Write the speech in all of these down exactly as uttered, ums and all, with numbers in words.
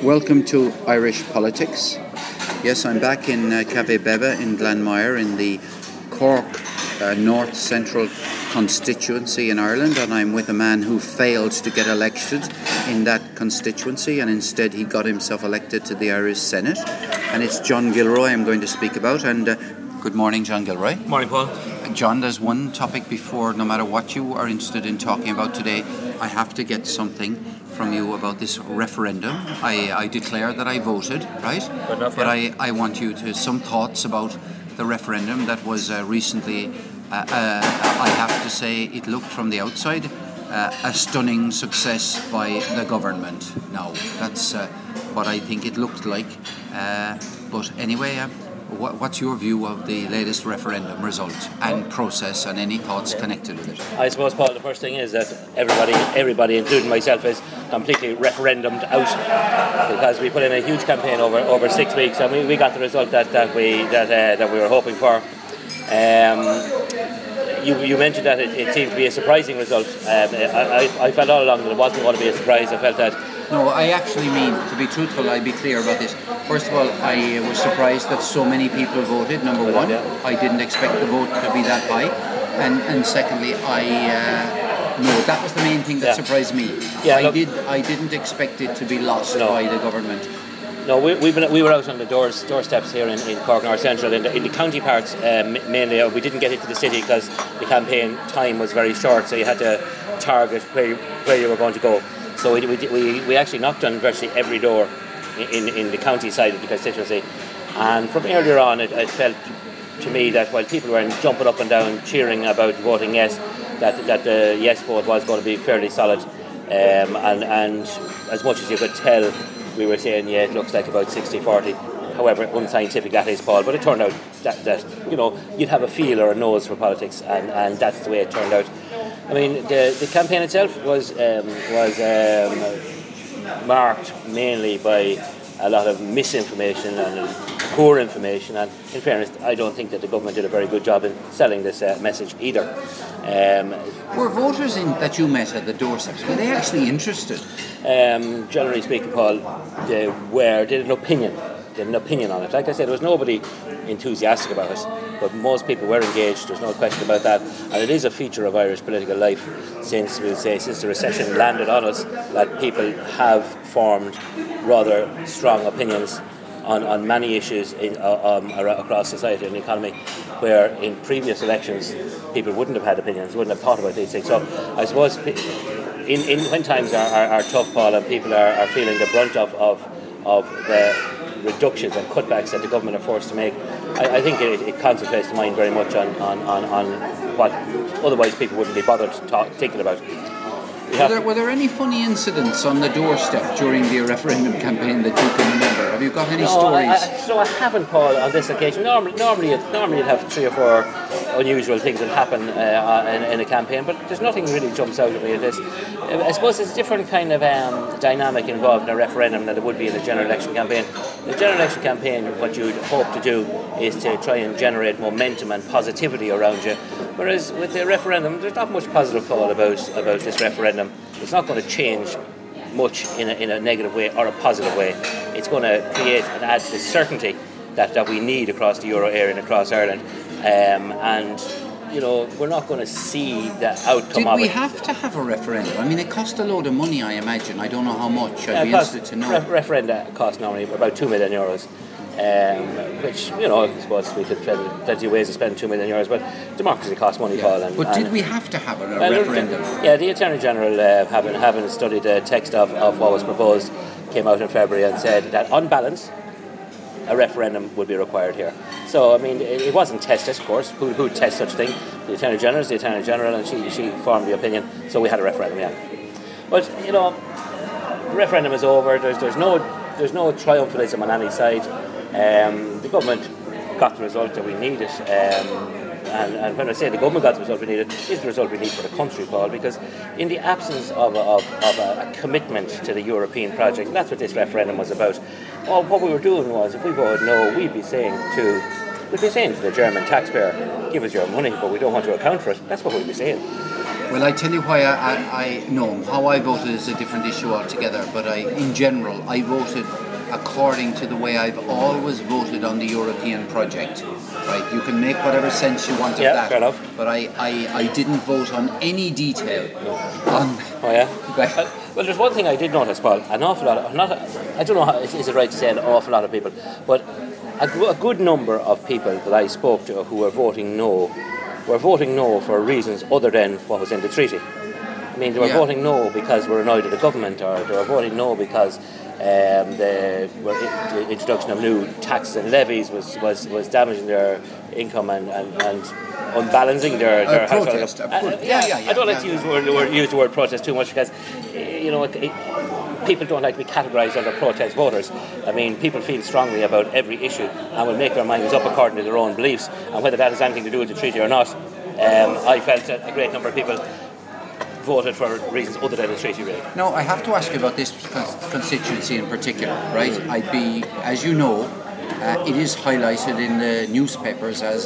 Welcome to Irish Politics. Yes, I'm back in uh, Cafe Beba in Glanmire in the Cork uh, North Central constituency in Ireland, and I'm with a man who failed to get elected in that constituency, and instead he got himself elected to the Irish Senate, and it's John Gilroy I'm going to speak about. And uh, good morning, John Gilroy. Morning, Paul. John, there's one topic before, no matter what you are interested in talking about today, I have to get something from you about this referendum. I, I declare that I voted, right? Good enough, but yeah. I, I want you to some thoughts about the referendum that was uh, recently, uh, uh, I have to say, it looked from the outside uh, a stunning success by the government. Now, that's uh, what I think it looked like. Uh, but anyway, uh, what, what's your view of the latest referendum result and process, and any thoughts connected with it? I suppose, Paul, the first thing is that everybody, everybody, including myself, is completely referendumed out, because we put in a huge campaign over, over six weeks, and we, we got the result that, that we that uh, that we were hoping for. Um, you, you mentioned that it, it seemed to be a surprising result. Um, I, I, I felt all along that it wasn't going to be a surprise. I felt that. No, I actually mean, to be truthful, I'll be clear about this. First of all, I was surprised that so many people voted, number one. I didn't expect the vote to be that high. And and secondly, I uh, no, that was the main thing that yeah. surprised me. Yeah, I look, did I didn't expect it to be lost no. by the government. No, we, we've been, we were out on the doors, doorsteps here in, in Cork North Central, in the, in the county parts um, mainly. Uh, we didn't get into the city because the campaign time was very short, so you had to target where you, where you were going to go. So we, we, we actually knocked on virtually every door in, in the county side of the constituency. And from earlier on, it, it felt to me that while people were jumping up and down, cheering about voting yes, that, that the yes vote was going to be fairly solid. Um, and, and as much as you could tell, we were saying, yeah, it looks like about sixty forty. However unscientific that is, Paul, but it turned out that, that you know, you'd have a feel or a nose for politics, and, and that's the way it turned out. I mean, the the campaign itself was um, was um, marked mainly by a lot of misinformation and poor information, and in fairness, I don't think that the government did a very good job in selling this uh, message either. Um, were voters in, that you met at the doorsteps, were they actually interested? Um, generally speaking, Paul, they were, they had an opinion. They had an opinion on it. Like I said, there was nobody enthusiastic about it, but most people were engaged. There's no question about that, and it is a feature of Irish political life since we'll say since the recession landed on us, that people have formed rather strong opinions on, on many issues in, uh, um, across society and the economy, where in previous elections people wouldn't have had opinions, wouldn't have thought about these things. So I suppose in, in when times are, are, are tough, Paul, and people are, are feeling the brunt of, of, of the reductions and cutbacks that the government are forced to make, I, I think it, it concentrates the mind very much on, on, on, on what otherwise people wouldn't be bothered talk, thinking about. Were there, were there any funny incidents on the doorstep during the referendum campaign that you can remember? Have you got any no, stories? I, I, so I haven't, Paul, on this occasion. Normally, normally, you'd, normally you'd have three or four unusual things that happen uh, in, in a campaign, but there's nothing really jumps out at me at this. I suppose there's a different kind of um, dynamic involved in a referendum than there would be in a general election campaign. In a general election campaign, what you'd hope to do is to try and generate momentum and positivity around you, whereas with the referendum, there's not much positive thought about, about this referendum. It's not going to change much in a, in a negative way or a positive way. It's going to create and add to the certainty that, that we need across the euro area and across Ireland. Um, and, you know, we're not going to see the outcome Did of it. we have to have a referendum? I mean, it cost a load of money, I imagine. I don't know how much. I'd uh, be cost, interested to know. Re- referenda cost normally about two million euros. Um, which, you know, I suppose we could spend plenty of ways to spend two million euros, but democracy costs money, yeah. Paul. And, but did and we have to have a, a well, referendum? Yeah, the Attorney General, uh, having, having studied the text of, of what was proposed, came out in February and said that on balance, a referendum would be required here. So, I mean, it, it wasn't tested, of course. Who who tests such a thing? The Attorney General is the Attorney General, and she, she formed the opinion, so we had a referendum, yeah. But, you know, the referendum is over. There's, there's, no, there's no triumphalism on any side. Um, the government got the result that we needed, um, and, and when I say the government got the result we needed, it's the result we need for the country, Paul, because in the absence of, of, of a, a commitment to the European project, and that's what this referendum was about. Well, what we were doing was, if we voted no, we'd be saying to we'd be saying to the German taxpayer, give us your money, but we don't want to account for it. That's what we'd be saying. Well, I tell you why I, I, I know how I voted is a different issue altogether. But I, in general, I voted according to the way I've always voted on the European project. Right? You can make whatever sense you want of yeah, that. Fair enough. But I, I, I didn't vote on any detail. No. On Oh yeah. Right. Well, well, there's one thing I did notice, Paul. An awful lot. Of, not. A, I don't know. How, is it right to say an awful lot of people? But a, a good number of people that I spoke to who were voting no, were voting no for reasons other than what was in the treaty. I mean, they were Yeah. voting no because we're annoyed at the government, or they were voting no because um, the, were, the introduction of new taxes and levies was, was, was damaging their income and, and, and unbalancing their, their Uh, protest, household. of course. Uh, Yeah, yeah, yeah, I don't yeah. like to use the word, the word, use the word protest too much because, you know, it, it, people don't like to be categorised under protest voters. I mean, people feel strongly about every issue and will make their minds up according to their own beliefs. And whether that has anything to do with the treaty or not, um, I felt that a great number of people voted for reasons other than the treaty, really. Now, I have to ask you about this con- constituency in particular, right? I'd be, as you know, uh, it is highlighted in the newspapers as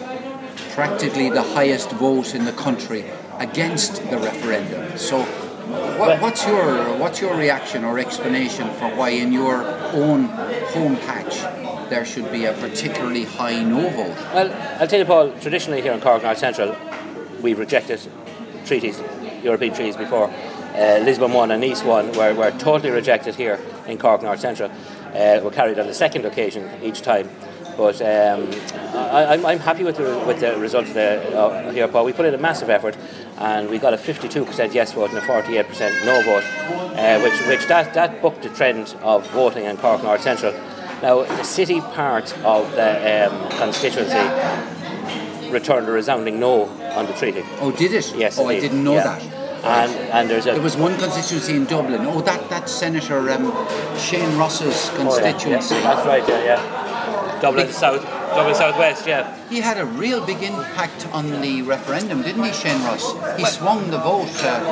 practically the highest vote in the country against the referendum. So, what, what's your what's your reaction or explanation for why, in your own home patch, there should be a particularly high no vote? Well, I'll tell you, Paul, traditionally here in Cork North Central, we've rejected treaties, European treaties before. Uh, Lisbon one and Nice one were, were totally rejected here in Cork North Central. Uh, were carried on the second occasion each time. But um, I, I'm, I'm happy with the, with the results there, uh, here, Paul. We put in a massive effort and we got a fifty-two percent yes vote and a forty-eight percent no vote, uh, which, which that, that bucked the trend of voting in Cork North Central. Now, the city part of the um, constituency returned a resounding no on the treaty. Oh, did it? Yes, Oh, I indeed. didn't know Yeah. that. And, and there's a... There was one constituency in Dublin. Oh, that that Senator um, Shane Ross's Oh, yeah, constituency. yeah, that's right, yeah, yeah. Dublin Big- South, Dublin Southwest, yeah. He had a real big impact on the referendum, didn't he, Shane Ross? He swung the vote.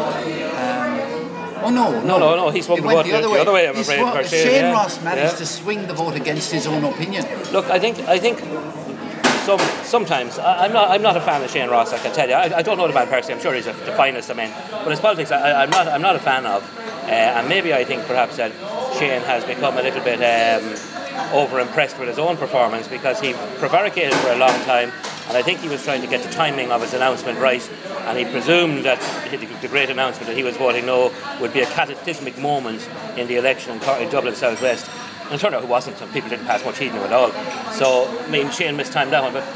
Uh, um, oh no, No, no, no, he swung It the went vote the other the way. other way, I'm He afraid, swung- for Shane, Shane yeah. Ross managed Yeah. to swing the vote against his own opinion. Look, I think I think some sometimes I, I'm not I'm not a fan of Shane Ross. I can tell you. I, I don't know the man personally. I'm sure he's a, the finest of men, but his politics I, I'm not I'm not a fan of. Uh, and maybe I think perhaps that Shane has become a little bit um, over impressed with his own performance because he prevaricated for a long time, and I think he was trying to get the timing of his announcement right, and he presumed that the, the great announcement that he was voting no would be a cataclysmic moment in the election in, Cor- in Dublin South West. And it turned out it wasn't, and people didn't pass much heed to it at all. So, I mean, Shane mistimed that one, but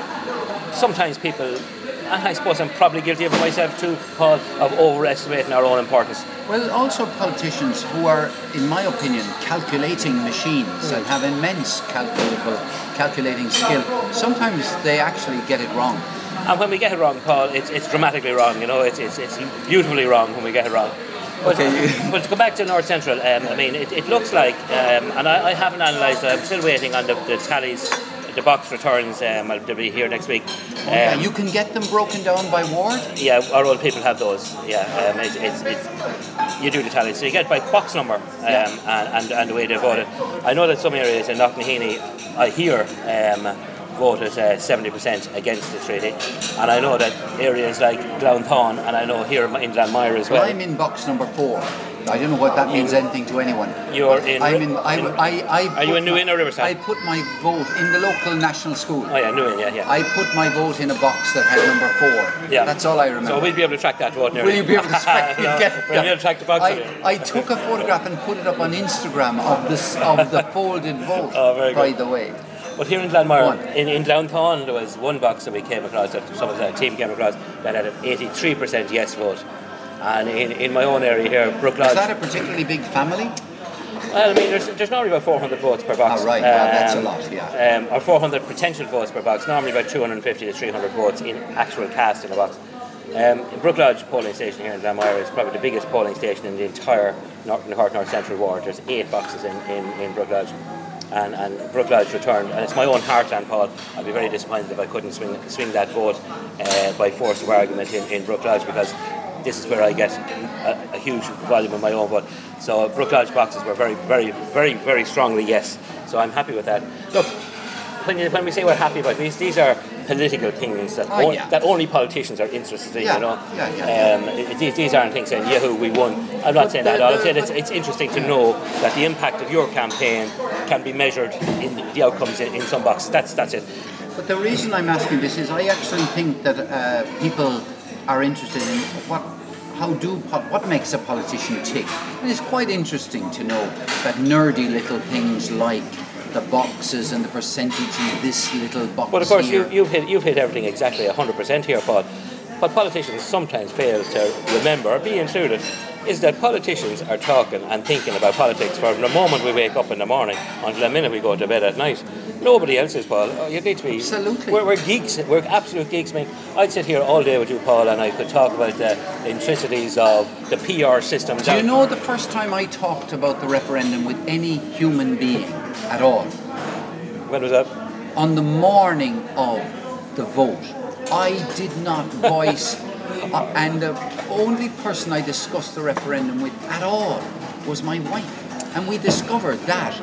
sometimes people, and I suppose I'm probably guilty of it myself too, Paul, of overestimating our own importance. Well, also politicians who are, in my opinion, calculating machines and have immense calculable, calculating skill, sometimes they actually get it wrong. And when we get it wrong, Paul, it's, it's dramatically wrong, you know, it's, it's, it's beautifully wrong when we get it wrong. But, Okay. but to go back to North Central, um, I mean, it, it looks like, um, and I, I haven't analysed it, I'm still waiting on the, the tallies, the box returns, um, they'll be here next week. Um, Yeah, you can get them broken down by ward? Yeah, our own people have those. Yeah, um, it's, it's, it's, you do the tally. So you get by box number um, Yeah. and, and, and the way they voted. I know that some areas in Knocknaheeny, I hear, um, voted uh, seventy percent against the treaty. And I know that areas like Glounthaune, and I know here in Glanmire as Well, well. I'm in box number four. I don't know what that means anything to anyone. You're in... I'm in. I, in- I, I Are you put in New Inn or Riverside? I put my vote in the local national school. Oh yeah, New Inn, yeah, yeah. I put my vote in a box that had number four. Yeah. That's all I remember. So we'll be able to track that vote nearly. Will you be able to track, No, get, we'll be able to track the box. I, I took a photograph and put it up on Instagram of this of the folded vote. Oh, very by good. the way. But here in Go Glanmire, on. in, in Glounthaune, there was one box that we came across, that some of the team came across, that had an eighty-three percent yes vote. And in, in my own area here, Brook Lodge... Is that a particularly big family? Well, I mean, there's, there's normally about four hundred votes per box. Oh, right. Well, that's a lot, yeah. Um, or four hundred potential votes per box, normally about two hundred fifty to three hundred votes in actual cast in a box. Um, Brook Lodge polling station here in Glanmire is probably the biggest polling station in the entire North, North, North Central ward. There's eight boxes in, in, in Brook Lodge. And, and Brook Lodge returned, and it's my own heartland, Paul. I'd be very disappointed if I couldn't swing swing that vote uh, by force of argument in, in Brook Lodge, because this is where I get a, a huge volume of my own vote. So Brook Lodge boxes were very, very, very, very strongly yes. So I'm happy with that. Look, when, you, when we say we're happy about these, these are political things that, Oh, on, yeah. that only politicians are interested in, Yeah, you know. yeah, yeah, Um, it, these, these aren't things saying, yahoo, we won. I'm not saying that at all. I'm saying it's, it's interesting to know that the impact of your campaign can be measured in the outcomes in, in some boxes. That's, that's it. But the reason I'm asking this is I actually think that uh, people are interested in what, how do, what makes a politician tick. And it's quite interesting to know that nerdy little things like the boxes and the percentage in this little box. But of course, here. you, you've hit you've hit everything exactly one hundred percent here, Paul. What politicians sometimes fail to remember, or be included, is that politicians are talking and thinking about politics from the moment we wake up in the morning until the minute we go to bed at night. Nobody else is, Paul. Oh, you need to be. Absolutely. We're, we're geeks. We're absolute geeks. I mean, I'd sit here all day with you, Paul, and I could talk about the intricacies of the P R system. Do you know the first time I talked about the referendum with any human being at all? When was that? On the morning of the vote. I did not voice, uh, and the only person I discussed the referendum with at all was my wife. And we discovered that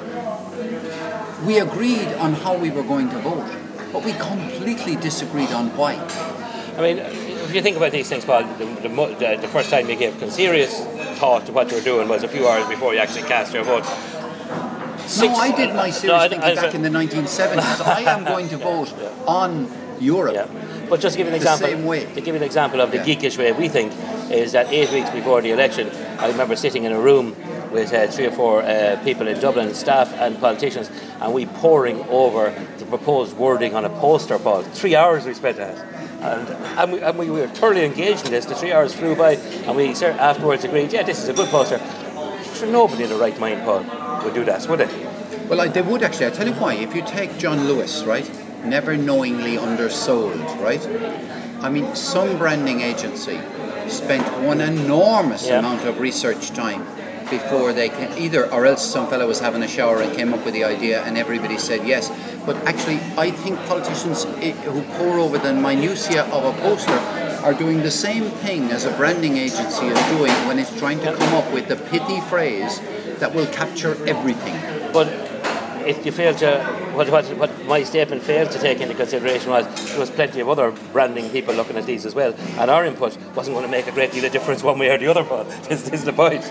we agreed on how we were going to vote, but we completely disagreed on why. I mean, if you think about these things, Paul, the, the, the, the first time you gave serious thought to what you were doing was a few hours before you actually cast your vote. Six, no, I did my serious no, I, thinking I, back in the nineteen seventies. I am going to vote yeah. on Europe. Yeah. But just to give you an example, the same way. to give you an example of the yeah. geekish way we think, is that eight weeks before the election, I remember sitting in a room with uh, three or four uh, people in Dublin, staff and politicians, and we poring over the proposed wording on a poster, Paul. Three hours we spent at it. And, and, we, and we were thoroughly engaged in this. The three hours flew by, and we afterwards agreed, yeah, this is a good poster. Sure, nobody in the right mind, Paul, would do that, would they? Well, I, they would actually. I'll tell you why. If you take John Lewis, right? Never knowingly undersold, right? I mean, some branding agency spent one enormous yeah. amount of research time before they can either, or else some fellow was having a shower and came up with the idea and everybody said yes. But actually, I think politicians who pore over the minutiae of a poster are doing the same thing as a branding agency is doing when it's trying to come up with the pithy phrase that will capture everything. But if you fail to, what, what, what my statement failed to take into consideration was there was plenty of other branding people looking at these as well, and our input wasn't going to make a great deal of difference one way or the other, Paul. This is the point.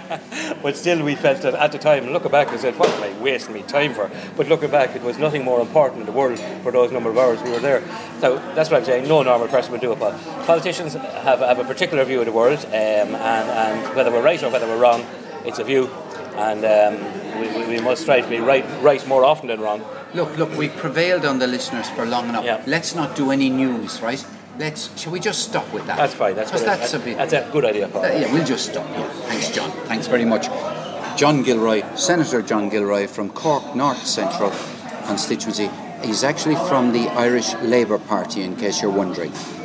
But still we felt that at the time, looking back, I said, what am I wasting my time for? But looking back, it was nothing more important in the world for those number of hours we were there. So that's what I'm saying, no normal person would do it, Paul. Politicians have, have a particular view of the world, um, and, and whether we're right or whether we're wrong, it's a view. And um, we, we must try to be right, right more often than wrong. Look, look, we've prevailed on the listeners for long enough. Yeah. Let's not do any news, right? Let's. Shall we just stop with that? That's fine. That's good. That's a, a bit. That's a good idea, Paul. Uh, yeah, we'll just stop. Yeah. Thanks, John. Thanks very much, John Gilroy, Senator John Gilroy from Cork North Central constituency. He's actually from the Irish Labour Party, in case you're wondering.